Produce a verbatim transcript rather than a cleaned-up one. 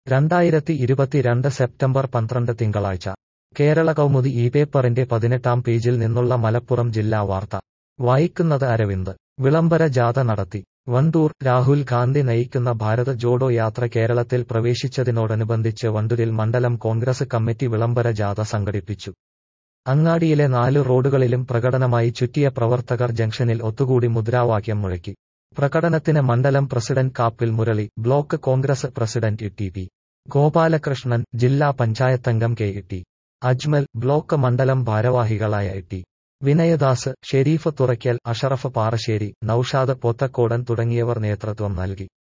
രണ്ടായിരത്തി ഇരുപത്തിരണ്ട് സെപ്റ്റംബർ പന്ത്രണ്ട് തിങ്കളാഴ്ച കേരള കൗമുദി ഈ പേപ്പറിന്റെ പതിനെട്ടാം പേജിൽ നിന്നുള്ള മലപ്പുറം ജില്ലാ വാർത്ത വായിക്കുന്നത് അരവിന്ദ്. വിളംബര ജാഥ നടത്തി വണ്ടൂർ. രാഹുൽ ഗാന്ധി നയിക്കുന്ന ഭാരത് ജോഡോ യാത്ര കേരളത്തിൽ പ്രവേശിച്ചതിനോടനുബന്ധിച്ച് വണ്ടൂരിൽ മണ്ഡലം കോൺഗ്രസ് കമ്മിറ്റി വിളംബര ജാഥ സംഘടിപ്പിച്ചു. അങ്ങാടിയിലെ നാല് റോഡുകളിലും പ്രകടനമായി ചുറ്റിയ പ്രവർത്തകർ ജംഗ്ഷനിൽ ഒത്തുകൂടി മുദ്രാവാക്യം മുഴക്കി. പ്രകടനത്തിന് മണ്ഡലം president Kappil Murali, block Congress president T P Gopalakrishnan, ജില്ലാ പഞ്ചായത്തംഗം കെ ടി അജ്മൽ, ബ്ലോക്ക് മണ്ഡലം ഭാരവാഹികളായ ടി വിനയദാസ്, ഷെരീഫ് തുറയ്ക്കൽ, അഷറഫ് പാറശ്ശേരി, നൌഷാദ് പോത്തക്കോടൻ തുടങ്ങിയവർ നേതൃത്വം നൽകി.